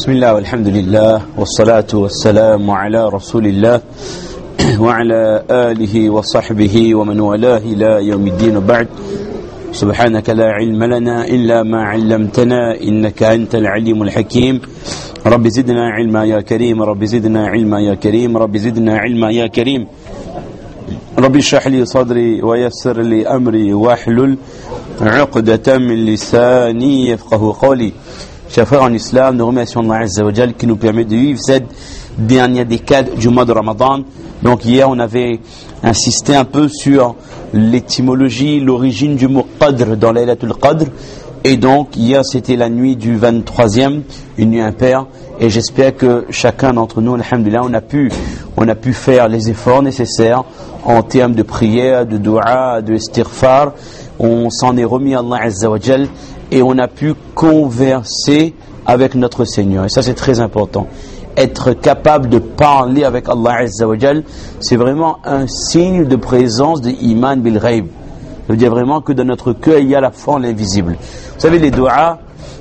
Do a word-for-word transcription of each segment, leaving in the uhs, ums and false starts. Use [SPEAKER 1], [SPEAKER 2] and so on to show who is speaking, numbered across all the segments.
[SPEAKER 1] بسم الله والحمد لله والصلاة والسلام على رسول الله وعلى آله وصحبه ومن والاه إلى يوم الدين وبعد. سبحانك لا علم لنا إلا ما علمتنا إنك أنت العليم الحكيم. رب زدنا علما يا كريم، رب زدنا علما يا كريم، رب زدنا علما يا كريم. رب اشرح لي صدري ويسر لي أمري واحلل عقدة من لساني يفقه قولي. Chers frères en islam, nous remercions Allah Azza wa Jal qui nous permet de vivre cette dernière décade du mois de Ramadan. Donc hier on avait insisté un peu sur l'étymologie, l'origine du mot Qadr dans Laylatul Qadr. Et donc hier c'était la nuit du vingt-troisième, une nuit impaire. Et j'espère que chacun d'entre nous, alhamdulillah, on a pu, on a pu faire les efforts nécessaires en termes de prière, de dua, de istighfar. On s'en est remis à Allah Azza wa Jal et on a pu converser avec notre Seigneur. Et ça c'est très important. Être capable de parler avec Allah Azza wa Jal, c'est vraiment un signe de présence de Iman bil Ghaib. Ça veut dire vraiment que dans notre cœur il y a la foi en l'invisible. Vous savez les doigts,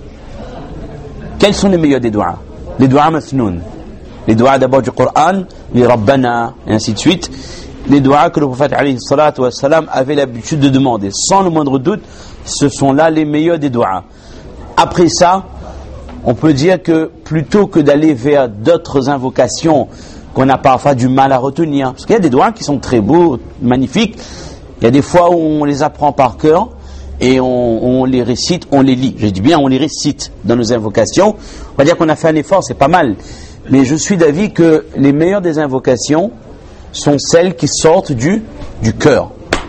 [SPEAKER 1] quels sont les meilleurs des doigts? Les doigts masnoun. Les doigts d'abord du Coran, les Rabbana, et ainsi de suite. Les doigts que le prophète alayhi salatu wa salam avait l'habitude de demander. Sans le moindre doute, ce sont là les meilleurs des doigts. Après ça, on peut dire que plutôt que d'aller vers d'autres invocations qu'on a parfois du mal à retenir, parce qu'il y a des doigts qui sont très beaux, magnifiques, il y a des fois où on les apprend par cœur et on, on les récite, on les lit. Je dis bien on les récite dans nos invocations. On va dire qu'on a fait un effort, c'est pas mal. Mais je suis d'avis que les meilleures des invocations sont celles qui sortent du, du cœur.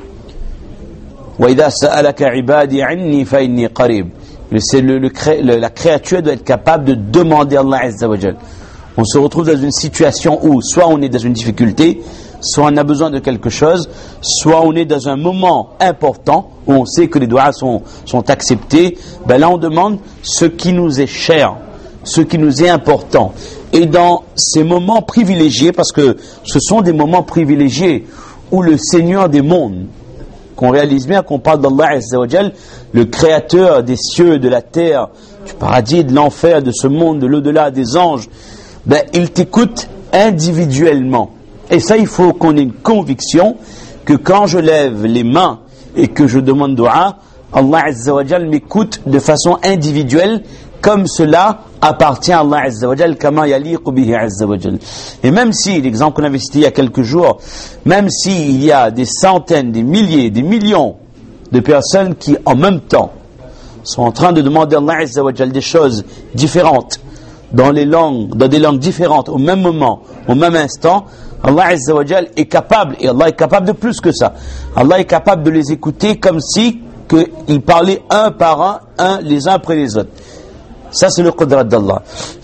[SPEAKER 1] وَإِذَا سَأَلَكَ عِبَادِي عَنِّي فَإِنِّي قَرِيبٌ. C'est le, le, le, la créature doit être capable de demander à Allah Azza wa Jal. On se retrouve dans une situation où soit on est dans une difficulté, soit on a besoin de quelque chose, soit on est dans un moment important où on sait que les doigts sont, sont acceptés. Ben là on demande ce qui nous est cher, ce qui nous est important. Et dans ces moments privilégiés, parce que ce sont des moments privilégiés où le Seigneur des mondes, qu'on réalise bien qu'on parle d'Allah Azza wa Jal, le créateur des cieux, de la terre, du paradis, de l'enfer, de ce monde, de l'au-delà, des anges, ben, il t'écoute individuellement. Et ça, il faut qu'on ait une conviction que quand je lève les mains et que je demande dua, Allah Azza wa Jal m'écoute de façon individuelle, comme cela appartient à Allah Azza wa Jal, kama yaliqu bihi Azza wa Jal. Et même si, l'exemple qu'on avait cité il y a quelques jours, même s'il y a des centaines, des milliers, des millions de personnes qui, en même temps, sont en train de demander à Allah Azza wa Jal des choses différentes, dans les langues, dans des langues différentes, au même moment, au même instant, Allah Azza wa Jal est capable, et Allah est capable de plus que ça. Allah est capable de les écouter comme si qu'ils parlaient un par un, un les uns après les autres. Ça c'est le qudrat d'Allah.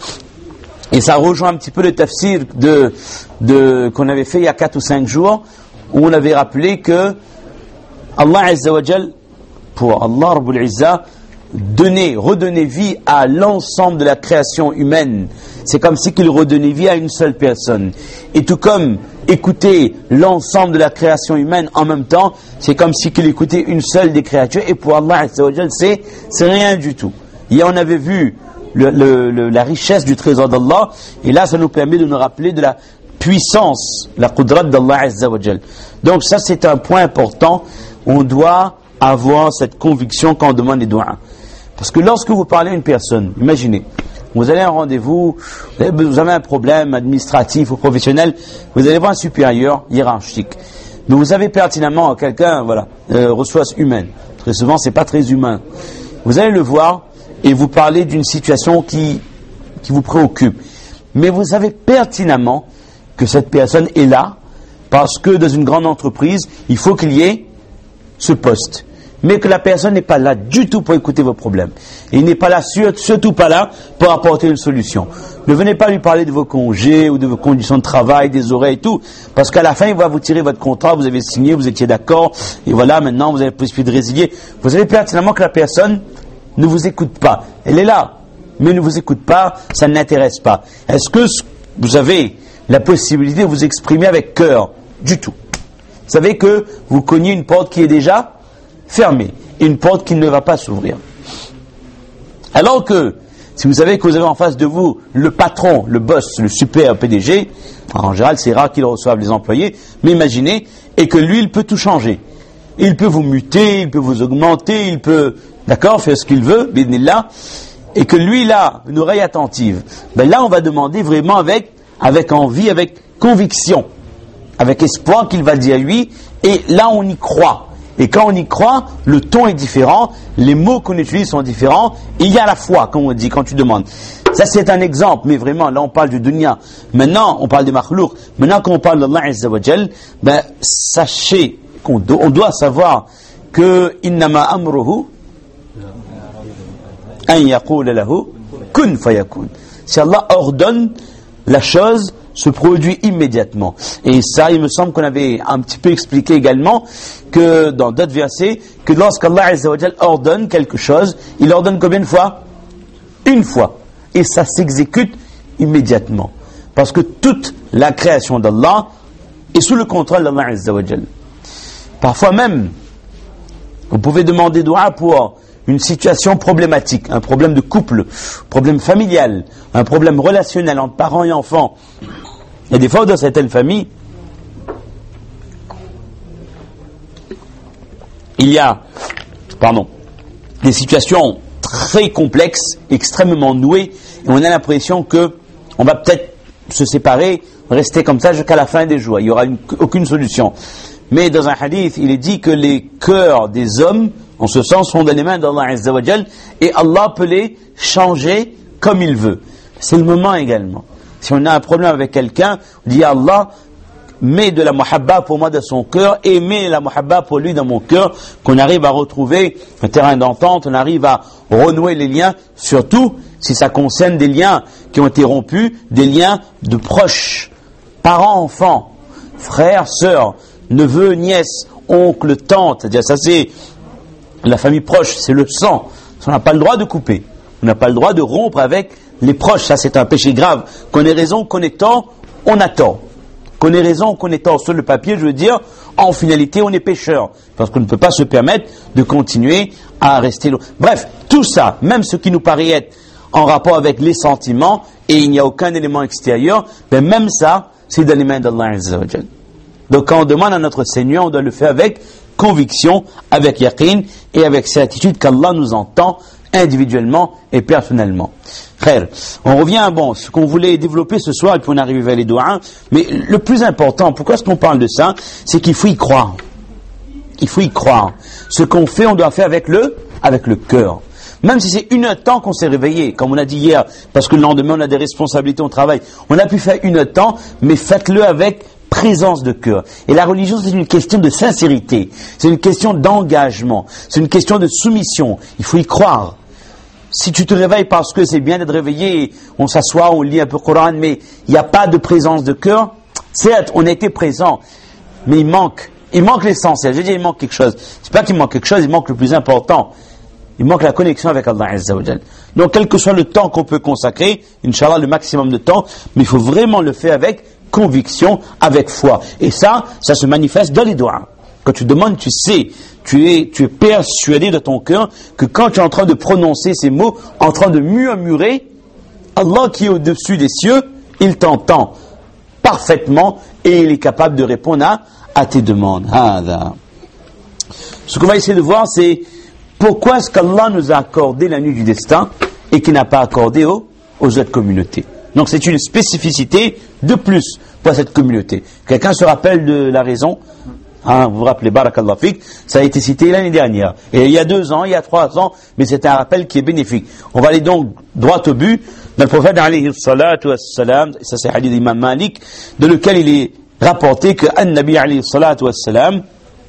[SPEAKER 1] Et ça rejoint un petit peu le tafsir de, de, qu'on avait fait il y a quatre ou cinq jours, où on avait rappelé que Allah Azza wa Jal, pour Allah Rabbul Izza, donner, redonner vie à l'ensemble de la création humaine, c'est comme si qu'il redonnait vie à une seule personne. Et tout comme écouter l'ensemble de la création humaine en même temps, c'est comme si qu'il écoutait une seule des créatures. Et pour Allah Azza wa Jal, c'est, c'est rien du tout. Hier on avait vu le, le, le, la richesse du trésor d'Allah, et là ça nous permet de nous rappeler de la puissance, la qudrat d'Allah Azza wa Jal. Donc ça c'est un point important. On doit avoir cette conviction quand on demande les doigts. Parce que lorsque vous parlez à une personne, imaginez, vous allez à un rendez-vous, vous avez un problème administratif ou professionnel, vous allez voir un supérieur hiérarchique. Mais vous savez pertinemment quelqu'un, voilà, euh, ressource humaine. Très souvent c'est pas très humain. Vous allez le voir et vous parlez d'une situation qui, qui vous préoccupe. Mais vous savez pertinemment que cette personne est là parce que dans une grande entreprise, il faut qu'il y ait ce poste. Mais que la personne n'est pas là du tout pour écouter vos problèmes. Et il n'est pas là, surtout pas là, pour apporter une solution. Ne venez pas lui parler de vos congés ou de vos conditions de travail, des horaires et tout, parce qu'à la fin, il va vous tirer votre contrat, vous avez signé, vous étiez d'accord, et voilà, maintenant, vous avez possibilité de résilier. Vous savez pertinemment que la personne ne vous écoute pas. Elle est là, mais ne vous écoute pas, ça ne l'intéresse pas. Est-ce que vous avez la possibilité de vous exprimer avec cœur? Du tout. Vous savez que vous cognez une porte qui est déjà fermée, une porte qui ne va pas s'ouvrir. Alors que Si vous savez que vous avez en face de vous le patron, le boss, le super P D G, en général c'est rare qu'ils reçoivent les employés, mais imaginez, et que lui il peut tout changer. Il peut vous muter, il peut vous augmenter, il peut, d'accord, faire ce qu'il veut, bidnillah, et que lui il a une oreille attentive. Ben là on va demander vraiment avec, avec envie, avec conviction, avec espoir qu'il va dire oui, et là on y croit. Et quand on y croit, le ton est différent, les mots qu'on utilise sont différents, et il y a la foi, comme on dit, quand tu demandes. Ça c'est un exemple, mais vraiment, là on parle du dunya. Maintenant, on parle des makhlouq. Maintenant, quand on parle d'Allah Azza wa Jal, ben, sachez qu'on do- on doit savoir que innama amruhu an yaqula lahu kun fayakun. Si Allah ordonne, la chose se produit immédiatement. Et ça, il me semble qu'on avait un petit peu expliqué également que dans d'autres versets, que lorsqu'Allah Azza wa Jal ordonne quelque chose, il ordonne combien de fois? Une fois. Et ça s'exécute immédiatement. Parce que toute la création d'Allah est sous le contrôle d'Allah Azza wa Jal. Parfois même, vous pouvez demander dua pour une situation problématique, un problème de couple, un problème familial, un problème relationnel entre parents et enfants. Et des fois, dans certaines familles, il y a, pardon, des situations très complexes, extrêmement nouées, et on a l'impression que on va peut-être se séparer, rester comme ça jusqu'à la fin des jours. Il n'y aura une, aucune solution. Mais dans un hadith, il est dit que les cœurs des hommes, en ce sens, sont dans les mains d'Allah Azza wa Jal, et Allah peut les changer comme il veut. C'est le moment également. Si on a un problème avec quelqu'un, on dit à Allah, mets de la muhabba pour moi dans son cœur, et mets la muhabba pour lui dans mon cœur, qu'on arrive à retrouver un terrain d'entente, on arrive à renouer les liens, surtout si ça concerne des liens qui ont été rompus, des liens de proches, parents, enfants, frères, sœurs, neveux, nièces, oncles, tantes, c'est-à-dire ça c'est la famille proche, c'est le sang. On n'a pas le droit de couper, on n'a pas le droit de rompre avec les proches, ça c'est un péché grave. Qu'on ait raison, qu'on ait tort, on a tort. Qu'on ait raison, qu'on ait tort sur le papier, je veux dire, en finalité on est pécheur, parce qu'on ne peut pas se permettre de continuer à rester loin. Bref, tout ça, même ce qui nous paraît être en rapport avec les sentiments, et il n'y a aucun élément extérieur, mais même ça, c'est dans les mains d'Allah Azza wa Jal. Donc quand on demande à notre Seigneur, on doit le faire avec conviction, avec yaqin, et avec certitude qu'Allah nous entend individuellement et personnellement. Frère, on revient, bon, ce qu'on voulait développer ce soir, et puis on arrive à les doigts, mais le plus important, pourquoi est-ce qu'on parle de ça? C'est qu'il faut y croire. Il faut y croire. Ce qu'on fait, on doit faire avec le, avec le cœur. Même si c'est une heure de temps qu'on s'est réveillé, comme on a dit hier, parce que le lendemain on a des responsabilités au travail, on a pu faire une heure de temps, mais faites-le avec présence de cœur. Et la religion, c'est une question de sincérité, c'est une question d'engagement, c'est une question de soumission. Il faut y croire. Si tu te réveilles parce que c'est bien d'être réveillé, on s'assoit, on lit un peu le Coran, mais il n'y a pas de présence de cœur, certes, on a été présent, mais il manque, il manque l'essentiel. J'ai dit, il manque quelque chose. C'est pas qu'il manque quelque chose, il manque le plus important. Il manque la connexion avec Allah Azza wa Jal. Donc, quel que soit le temps qu'on peut consacrer, Inch'Allah, le maximum de temps, mais il faut vraiment le faire avec conviction, avec foi. Et ça, ça se manifeste dans les doigts. Quand tu demandes, tu sais, tu es, tu es persuadé de ton cœur que quand tu es en train de prononcer ces mots, en train de murmurer, Allah qui est au-dessus des cieux, il t'entend parfaitement et il est capable de répondre à, à tes demandes. Ah, ce qu'on va essayer de voir, c'est pourquoi est-ce qu'Allah nous a accordé la nuit du destin et qu'il n'a pas accordé aux, aux autres communautés. Donc c'est une spécificité de plus pour cette communauté. Quelqu'un se rappelle de la raison? Hein, vous vous rappelez, Barakallah Fik, ça a été cité l'année dernière. Et il y a deux ans, il y a trois ans, mais c'est un rappel qui est bénéfique. On va aller donc droit au but. Dans le prophète, alayhi salatu wassalam, ça c'est hadith d'Imam Malik, de lequel il est rapporté que An-Nabi alayhi salatu wassalam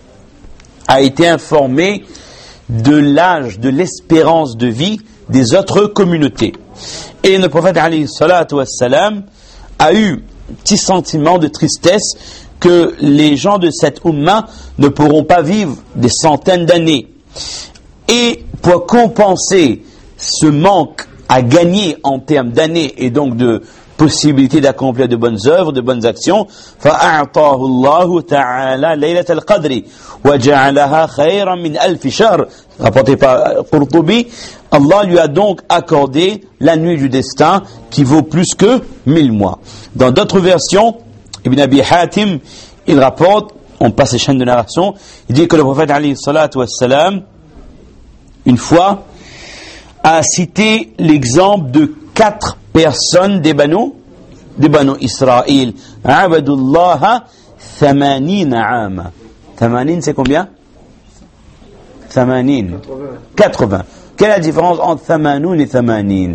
[SPEAKER 1] a été informé de l'âge, de l'espérance de vie des autres communautés. Et le prophète alayhi salatu wassalam a eu un petit sentiment de tristesse que les gens de cette Ummah ne pourront pas vivre des centaines d'années. Et pour compenser ce manque à gagner en termes d'années et donc de possibilité d'accomplir de bonnes œuvres, de bonnes actions. فَأَعْطَاهُ اللَّهُ تَعَالَى لَيْلَةَ الْقَدْرِ وَجَعَلَهَا خَيْرًا مِنْ أَلْفِ شَهْرٍ. Rapporté par Qurtubi, Allah lui a donc accordé la nuit du destin qui vaut plus que mille mois. Dans d'autres versions, Ibn Abi Hatim, il rapporte, on passe les chaînes de narration, il dit que le prophète alayhi salatu wassalam, une fois, a cité l'exemple de quatre personnes des Banu, des Banu Israël. Abadullah thamanina ama. Thamanin, c'est combien? Thamanin. quatre-vingts. Quelle est la différence entre Thamanoun et Thamanin?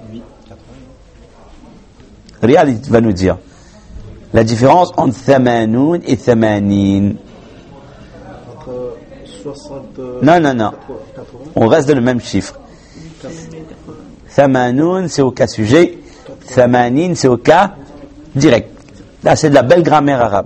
[SPEAKER 1] Riyad va nous dire. La différence entre Thamanoun et Thamanin.
[SPEAKER 2] Entre soixante...
[SPEAKER 1] Non, non, non. On reste dans le même chiffre. Thamanoun, c'est au cas sujet. Thamanin, c'est au cas direct. Là, c'est de la belle grammaire arabe.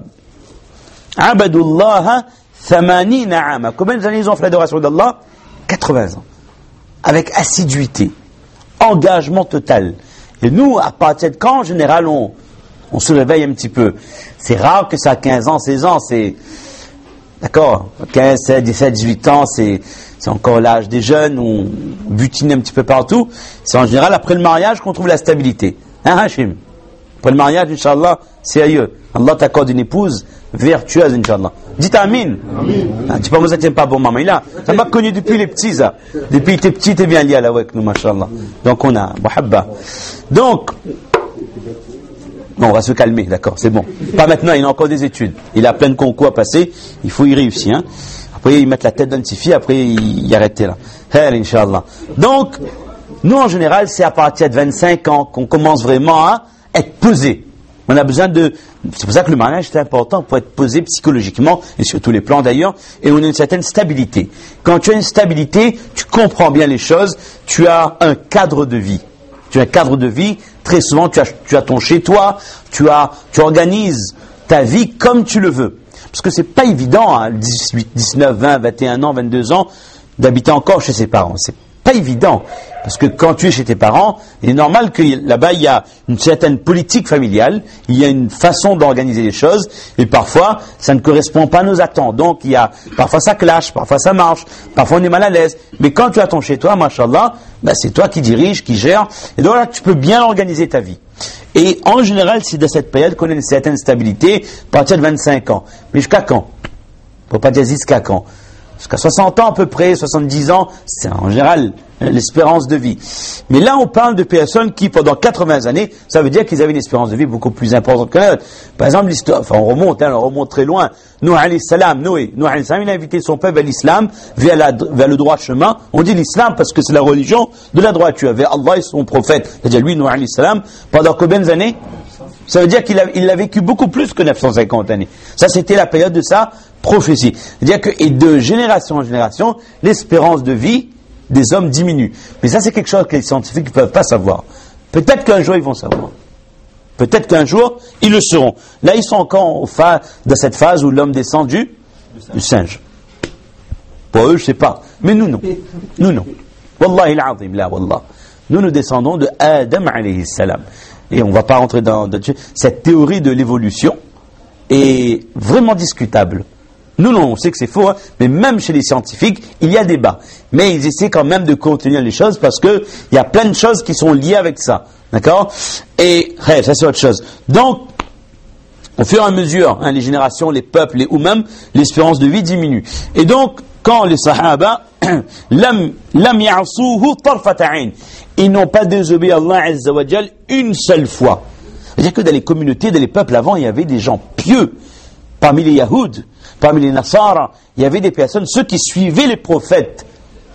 [SPEAKER 1] Abadullah thamanina ama. Combien d'années ils ont fait l'adoration d'Allah? quatre-vingts ans. Avec assiduité. Engagement total. Et nous, à partir de quand, en général, on, on se réveille un petit peu. C'est rare que ça a quinze ans, seize ans, c'est... D'accord, quinze, seize, dix-sept, dix-huit ans, c'est, c'est encore l'âge des jeunes, on butine un petit peu partout. C'est en général après le mariage qu'on trouve la stabilité. Hein, Hachim? Après le mariage, Inch'Allah, sérieux. Allah t'accorde une épouse vertueuse, Inch'Allah. Dites Amin. Amin. Ah, dis pas, moi, ça tient pas bon, maman. Il a, ça m'a connu depuis les petits, ça. Depuis tes petits, t'es bien lié là avec nous, Masha'Allah. Donc, on a, Muhabba. Donc, non, on va se calmer, d'accord, c'est bon. Pas maintenant, il a encore des études. Il a plein de concours à passer, il faut y réussir. Hein. Après, il met la tête dans une fille, après, il, il arrête là. Hell, Inch'Allah. Donc, nous, en général, c'est à partir de vingt-cinq ans qu'on commence vraiment à être posé. On a besoin de... C'est pour ça que le mariage est important pour être posé psychologiquement, et sur tous les plans d'ailleurs, et on a une certaine stabilité. Quand tu as une stabilité, tu comprends bien les choses, tu as un cadre de vie. Tu as un cadre de vie, très souvent tu as, tu as ton chez-toi, tu as, tu organises ta vie comme tu le veux. Parce que c'est pas évident, hein, dix-huit, dix-neuf, vingt, vingt et un ans, vingt-deux ans, d'habiter encore chez ses parents. C'est pas évident. Parce que quand tu es chez tes parents, il est normal que là-bas, il y a une certaine politique familiale, il y a une façon d'organiser les choses, et parfois, ça ne correspond pas à nos attentes. Donc, il y a, parfois ça clash, parfois ça marche, parfois on est mal à l'aise. Mais quand tu as ton chez toi, mashallah, ben c'est toi qui dirige, qui gère, et donc là, tu peux bien organiser ta vie. Et en général, c'est de cette période qu'on a une certaine stabilité, à partir de vingt-cinq ans. Mais jusqu'à quand? Faut pas dire jusqu'à quand? Jusqu'à soixante ans à peu près, soixante-dix ans, c'est en général l'espérance de vie. Mais là, on parle de personnes qui, pendant quatre-vingts années, ça veut dire qu'ils avaient une espérance de vie beaucoup plus importante que la nôtre. Par exemple, l'histoire, enfin on remonte, hein, on remonte très loin. Nuh alayhi salam, Noé, Nuh alayhi salam, il a invité son peuple à l'islam, vers, la, vers le droit chemin. On dit l'islam parce que c'est la religion de la droiture, vers Allah et son prophète. C'est-à-dire lui, Nuh alayhi salam, pendant combien d'années? Ça veut dire qu'il a, il a vécu beaucoup plus que neuf cent cinquante années. Ça, c'était la période de sa prophétie. C'est-à-dire que, et de génération en génération, l'espérance de vie des hommes diminue. Mais ça, c'est quelque chose que les scientifiques ne peuvent pas savoir. Peut-être qu'un jour, ils vont savoir. Peut-être qu'un jour, ils le seront. Là, ils sont encore au fa- dans cette phase où l'homme descend du, du singe. Pour eux, je ne sais pas. Mais nous, non. Nous, non. Wallahi al-azim, la wallah. Nous, nous descendons de Adam alayhi salam. Et on ne va pas rentrer dans, dans cette théorie de l'évolution est vraiment discutable. Nous, non, on sait que c'est faux, hein, mais même chez les scientifiques, il y a débat. Mais ils essaient quand même de contenir les choses parce que il y a plein de choses qui sont liées avec ça. D'accord? Et, hey, ça c'est autre chose. Donc, au fur et à mesure, hein, les générations, les peuples, les oumam, l'espérance de vie diminue. Et donc, quand les sahaba, lam, lam ya'suhu tarfata 'ain, ils n'ont pas désobéi à Allah Azza wa Jal une seule fois. C'est-à-dire que dans les communautés, dans les peuples avant, il y avait des gens pieux. Parmi les Yahoud, parmi les Nasara, il y avait des personnes, ceux qui suivaient les prophètes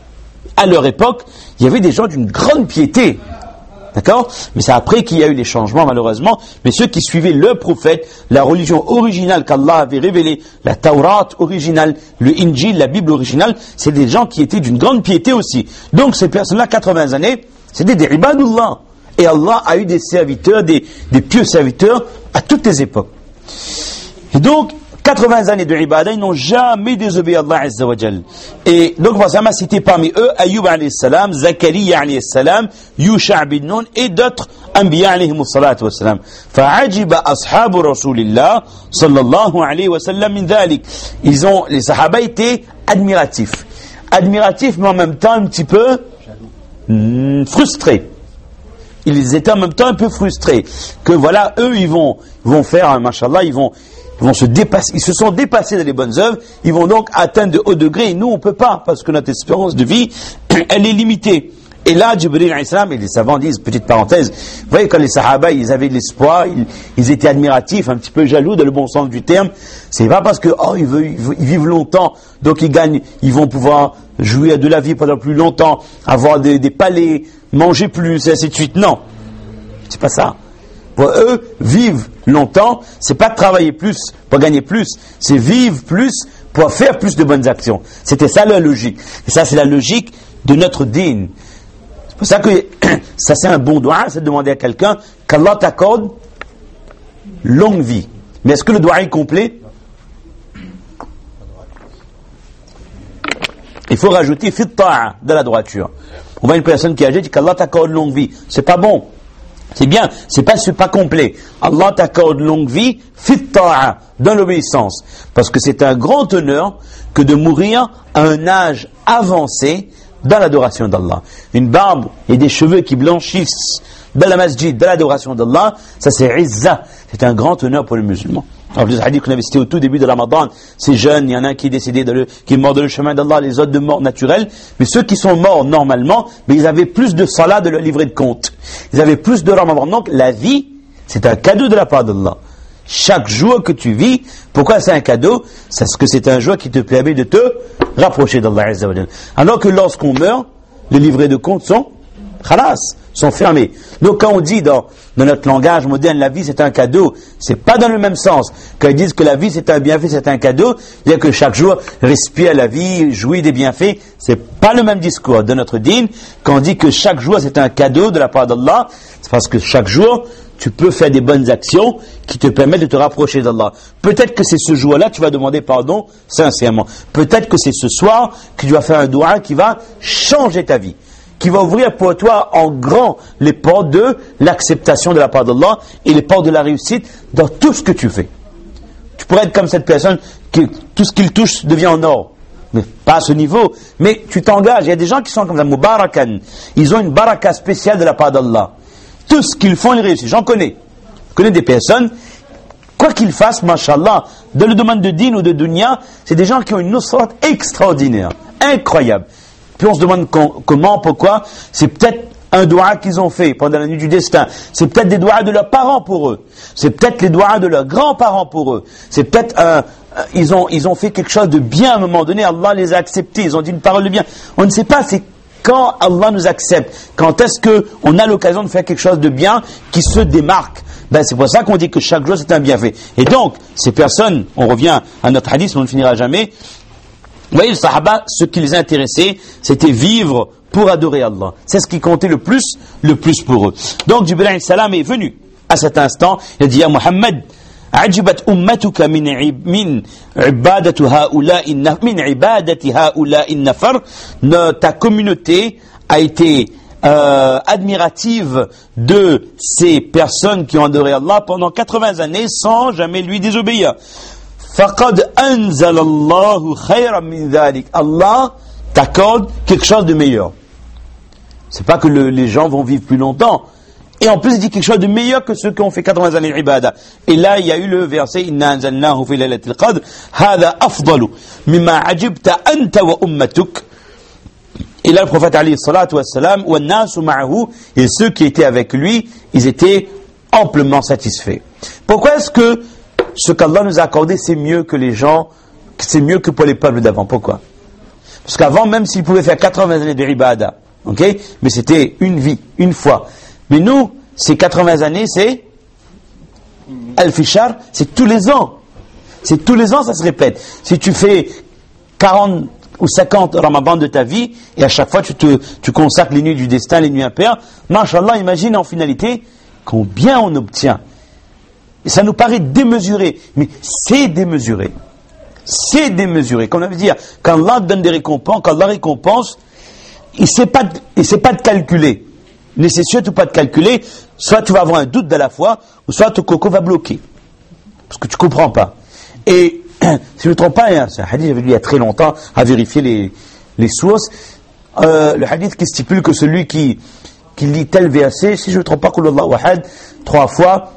[SPEAKER 1] à leur époque, il y avait des gens d'une grande piété. D'accord? Mais c'est après qu'il y a eu les changements, malheureusement. Mais ceux qui suivaient le prophète, la religion originale qu'Allah avait révélée, la Taurat originale, le Injil, la Bible originale, c'est des gens qui étaient d'une grande piété aussi. Donc ces personnes-là, quatre-vingts années, c'était des ibadullah. Et Allah a eu des serviteurs, des, des pieux serviteurs à toutes les époques. Et donc, quatre-vingts années de ibadah, ils n'ont jamais désobéi à Allah Azza wa Jal. Et donc, on va citer parmi eux Ayyub alayhi salam, Zakaria alayhi salam, Yusha' bin Nun et d'autres Anbiya alayhi salatu wa salam. Fa'ajiba ashabu Rasulillah sallallahu alayhi wa sallam min dhalik. Ils ont, les sahaba étaient admiratifs. Admiratifs, mais en même temps un petit peu mm, frustrés. Ils étaient en même temps un peu frustrés. Que voilà, eux, ils vont, ils vont faire, hein, mashallah, ils vont, ils vont se dépasser, ils se sont dépassés dans les bonnes œuvres, ils vont donc atteindre de hauts degrés, et nous, on peut pas, parce que notre espérance de vie, elle est limitée. Et là, Jibril alayhi salam, et les savants disent, petite parenthèse, vous voyez, quand les sahaba, ils avaient de l'espoir, ils, ils étaient admiratifs, un petit peu jaloux, dans le bon sens du terme, c'est pas parce que, oh, ils, veulent, ils vivent longtemps, donc ils gagnent, ils vont pouvoir jouir de la vie pendant plus longtemps, avoir des, des palais, manger plus, et ainsi de suite. Non. C'est pas ça. Pour eux, vivre longtemps, c'est pas travailler plus pour gagner plus, c'est vivre plus pour faire plus de bonnes actions. C'était ça la logique. Et ça, c'est la logique de notre dîn. C'est pour ça que ça, c'est un bon doigt, c'est de demander à quelqu'un qu'Allah t'accorde longue vie. Mais est-ce que le doigt est complet? Il faut rajouter fit ta'a de la droiture. On voit une personne qui a dit qu'Allah t'accorde longue vie. C'est pas bon. C'est bien, c'est pas, c'est pas complet. Allah t'accorde longue vie, fit ta'a, dans l'obéissance. Parce que c'est un grand honneur que de mourir à un âge avancé dans l'adoration d'Allah. Une barbe et des cheveux qui blanchissent dans la masjid, dans l'adoration d'Allah, ça c'est izza. C'est un grand honneur pour les musulmans. Alors, les hadiths qu'on avait cités au tout début de Ramadan, ces jeunes, il y en a un qui est décédé, dans le, qui est mort dans le chemin d'Allah, les autres de mort naturelle. Mais ceux qui sont morts normalement, mais ils avaient plus de salat de leur livret de compte. Ils avaient plus de Ramadan. Donc, la vie, c'est un cadeau de la part d'Allah. Chaque jour que tu vis, pourquoi c'est un cadeau? C'est parce que c'est un jour qui te permet de te rapprocher d'Allah Azza wa Jalla. Alors que lorsqu'on meurt, les livrets de compte sont khalas, sont fermés. Donc quand on dit dans, dans notre langage moderne, la vie c'est un cadeau, c'est pas dans le même sens. Quand ils disent que la vie c'est un bienfait, c'est un cadeau, c'est-à-dire que chaque jour, respire la vie, jouir des bienfaits, c'est pas le même discours. De notre dîn, quand on dit que chaque jour c'est un cadeau de la part d'Allah, c'est parce que chaque jour, tu peux faire des bonnes actions qui te permettent de te rapprocher d'Allah. Peut-être que c'est ce jour-là, tu vas demander pardon sincèrement. Peut-être que c'est ce soir que tu vas faire un doua qui va changer ta vie, qui va ouvrir pour toi en grand les portes de l'acceptation de la part d'Allah et les portes de la réussite dans tout ce que tu fais. Tu pourrais être comme cette personne qui tout ce qu'il touche devient en or. Mais pas à ce niveau. Mais tu t'engages. Il y a des gens qui sont comme ça, Mubarakan. Ils ont une baraka spéciale de la part d'Allah. Tout ce qu'ils font, ils réussissent. J'en connais. Je connais des personnes, quoi qu'ils fassent, mashallah, dans le domaine de din ou de dunya, c'est des gens qui ont une nusrat extraordinaire, incroyable. Puis on se demande comment, pourquoi. C'est peut-être un doua qu'ils ont fait pendant la nuit du destin. C'est peut-être des douas de leurs parents pour eux. C'est peut-être les douas de leurs grands-parents pour eux. C'est peut-être un, ils ont, ils ont fait quelque chose de bien à un moment donné. Allah les a acceptés. Ils ont dit une parole de bien. On ne sait pas, c'est quand Allah nous accepte, quand est-ce qu'on a l'occasion de faire quelque chose de bien qui se démarque. Ben, c'est pour ça qu'on dit que chaque jour c'est un bienfait. Et donc, ces personnes, on revient à notre hadith, on ne finira jamais. Vous voyez, les sahaba, ce qui les intéressait, c'était vivre pour adorer Allah. C'est ce qui comptait le plus, le plus pour eux. Donc, Jibril alayhi salam est venu à cet instant, il a dit à Muhammad, عجبت أمتك من عب من عبادة هؤلاء من عبادة هؤلاء النفر. Ta communauté a été euh, admirative de ces personnes qui ont adoré Allah pendant quatre-vingts années sans jamais lui désobéir. فقد أنزل الله خيرا من ذلك. Allah t'accorde quelque chose de meilleur. C'est pas que le, les gens vont vivre plus longtemps. Et en plus, il dit quelque chose de meilleur que ceux qui ont fait quatre-vingts années d'ibada. Et là, il y a eu le verset Inna anzalnahu fi laylatil qadr, hada afdalu mimma ajibta anta wa ummatuk. Et là, le prophète alayhi salatu wassalam, wa nasu ma'ahu, et ceux qui étaient avec lui, ils étaient amplement satisfaits. Pourquoi est-ce que ce qu'Allah nous a accordé, c'est mieux que les gens, c'est mieux que pour les peuples d'avant? Pourquoi? Parce qu'avant, même s'ils pouvaient faire quatre-vingts années d'ibada, ok, mais c'était une vie, une fois. Mais nous, ces quatre-vingts années, c'est Al-Fishar, c'est tous les ans. C'est tous les ans, ça se répète. Si tu fais quarante ou cinquante Ramadan de ta vie, et à chaque fois tu te, tu consacres les nuits du destin, les nuits impaires, Masha'Allah, imagine en finalité combien on obtient. ça nous paraît démesuré, mais c'est démesuré. C'est démesuré. Comme on veut dire, quand Allah donne des récompenses, quand Allah récompense, il ne sait pas, il sait pas de calculer. Il ne sait surtout pas de calculer. Soit tu vas avoir un doute de la foi, ou soit ton coco va bloquer. Parce que tu ne comprends pas. Et, si je ne me trompe pas, hein, c'est un hadith, j'avais lu il y a très longtemps, à vérifier les, les sources. Euh, le hadith qui stipule que celui qui, qui lit tel verset, si je ne me trompe pas, Qul Allahu Ahad, trois fois,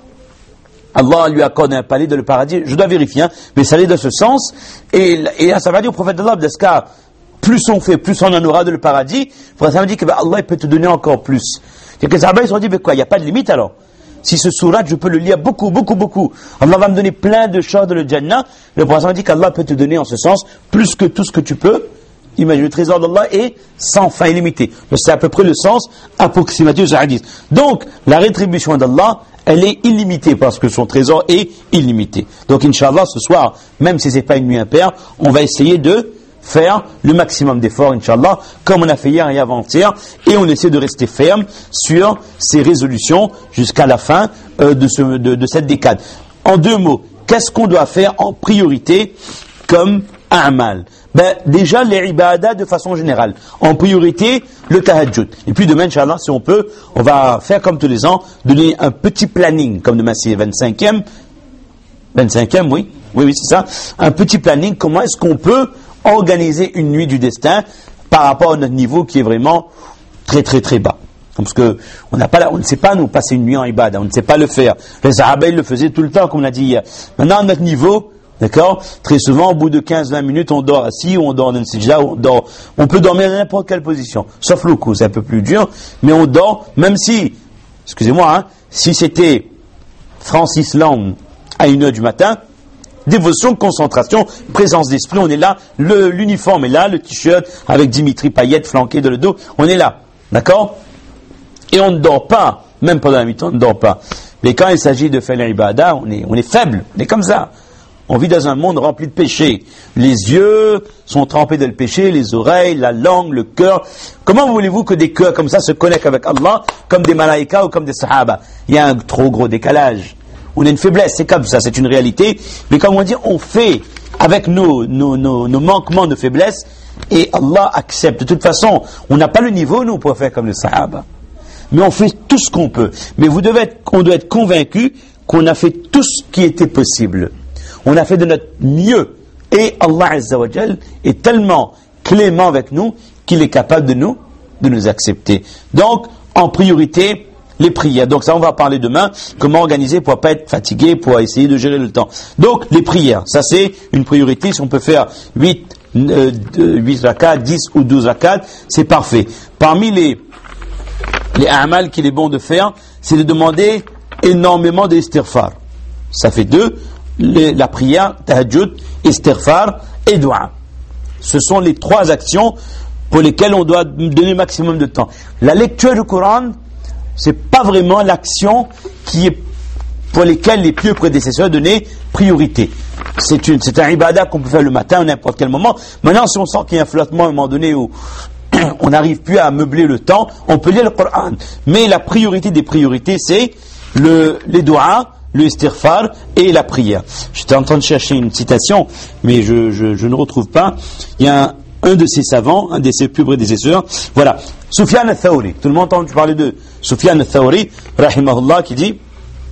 [SPEAKER 1] Allah lui accorde un palais de le paradis. Je dois vérifier, hein, mais ça allait dans ce sens. Et, et ça va dire au prophète d'Allah, dans ce cas, plus on fait, plus on en aura de le paradis. Ça veut dire que ben, Allah peut te donner encore plus. Quelques sahabas ils se sont dit, mais quoi, il n'y a pas de limite alors? Si ce surat, je peux le lire beaucoup, beaucoup, beaucoup. Allah va me donner plein de choses de le Jannah. Le prophète dit qu'Allah peut te donner en ce sens plus que tout ce que tu peux. Imagine, le trésor d'Allah est sans fin illimité. C'est à peu près le sens approximatif de ce hadith. Donc, la rétribution d'Allah, elle est illimitée parce que son trésor est illimité. Donc, Inch'Allah, ce soir, même si ce n'est pas une nuit impaire, on va essayer de faire le maximum d'efforts, Inch'Allah, comme on a fait hier et avant-hier, et on essaie de rester ferme sur ces résolutions jusqu'à la fin euh, de, ce, de, de cette décade. En deux mots, qu'est-ce qu'on doit faire en priorité comme a'mal? Ben, déjà, les ibadah de façon générale. En priorité, le tahajjud. Et puis demain, Inch'Allah, si on peut, on va faire comme tous les ans, donner un petit planning, comme demain c'est vingt-cinquième, vingt-cinquième, oui, oui, oui, c'est ça, un petit planning, comment est-ce qu'on peut organiser une nuit du destin par rapport à notre niveau qui est vraiment très très très bas. Parce que on n'a pas la, on ne sait pas nous passer une nuit en ibadah, on ne sait pas le faire. Les Sahaba ils le faisaient tout le temps, comme on l'a dit hier. Maintenant à notre niveau, d'accord, très souvent au bout de quinze à vingt minutes on dort assis, ou on dort dans une sijda, on dort, on peut dormir dans n'importe quelle position, sauf le coup, c'est un peu plus dur, mais on dort, même si, excusez-moi, hein, si c'était Francis Land à une heure du matin, dévotion, concentration, présence d'esprit, on est là, le, l'uniforme est là, le t-shirt avec Dimitri Payet flanqué de le dos, on est là, d'accord? Et on ne dort pas, même pendant la nuit, on ne dort pas. Mais quand il s'agit de faire l'ibadah, on est, on est faible, on est comme ça. On vit dans un monde rempli de péchés. Les yeux sont trempés de le péché, les oreilles, la langue, le cœur. Comment voulez-vous que des cœurs comme ça se connectent avec Allah, comme des malaïkas ou comme des sahaba? Il y a un trop gros décalage. On a une faiblesse, c'est comme ça, c'est une réalité. Mais comme on dit, on fait avec nos, nos, nos, nos manquements de faiblesse et Allah accepte. De toute façon, on n'a pas le niveau, nous, pour faire comme les Sahaba. Mais on fait tout ce qu'on peut. Mais vous devez être, on doit être convaincu qu'on a fait tout ce qui était possible. On a fait de notre mieux. Et Allah Azza wa Jal est tellement clément avec nous qu'il est capable de nous, de nous accepter. Donc, en priorité, les prières. Donc ça, on va parler demain, comment organiser pour ne pas être fatigué, pour essayer de gérer le temps. Donc, les prières, ça c'est une priorité. Si on peut faire huit, euh, huit rakats, dix ou douze rakats, c'est parfait. Parmi les, les a'mal qu'il est bon de faire, c'est de demander énormément d'istighfar. Ça fait deux, les, la prière, tahajjud, istighfar et dua. Ce sont les trois actions pour lesquelles on doit donner maximum de temps. La lecture du Coran, c'est pas vraiment l'action qui est pour lesquelles les pieux prédécesseurs donnaient priorité. C'est une, c'est un ibadah qu'on peut faire le matin à n'importe quel moment. Maintenant, si on sent qu'il y a un flottement à un moment donné où on n'arrive plus à meubler le temps, on peut lire le Coran. Mais la priorité des priorités, c'est le, les doigts, le istighfar et la prière. J'étais en train de chercher une citation, mais je, je, je ne retrouve pas. Il y a un, un de ces savants, un de ses plus prédécesseurs, voilà, Sufyan al-Thawri. Tout le monde entend parler de Sufyan al-Thawri, rahimahullah, qui dit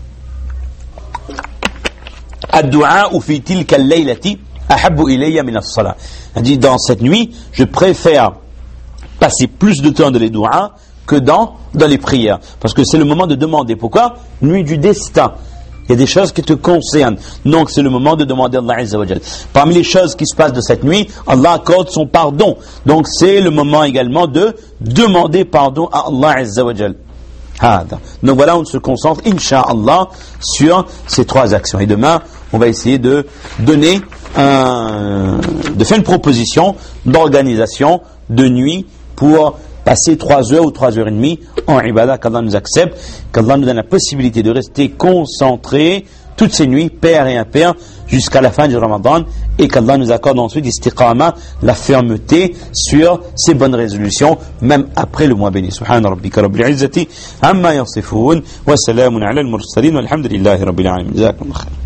[SPEAKER 1] Ad-du'a fi tilka al-laylati ahabbu ilayya min as-salah. Il dit, dans cette nuit, je préfère passer plus de temps dans les du'a que dans, dans les prières. Parce que c'est le moment de demander. Pourquoi? Nuit du destin. Il y a des choses qui te concernent. Donc c'est le moment de demander à Allah Azza wa Jal. Parmi les choses qui se passent de cette nuit, Allah accorde son pardon. Donc c'est le moment également de demander pardon à Allah Azza wa Jal. Donc voilà, on se concentre, Inch'Allah, sur ces trois actions. Et demain, on va essayer de donner un, de faire une proposition d'organisation de nuit pour passer trois heures ou trois heures et demie en ibadah, qu'Allah nous accepte, qu'Allah nous donne la possibilité de rester concentré toutes ces nuits, paires et impaires, jusqu'à la fin du Ramadan, et qu'Allah nous accorde ensuite istiqama, la fermeté sur ces bonnes résolutions, même après le mois béni. Subhana rabbika rabbil izzati amma yasifoun, wa salamun ala al-mursalin, walhamdulillahi rabbil alamin. Jazakumullah khair.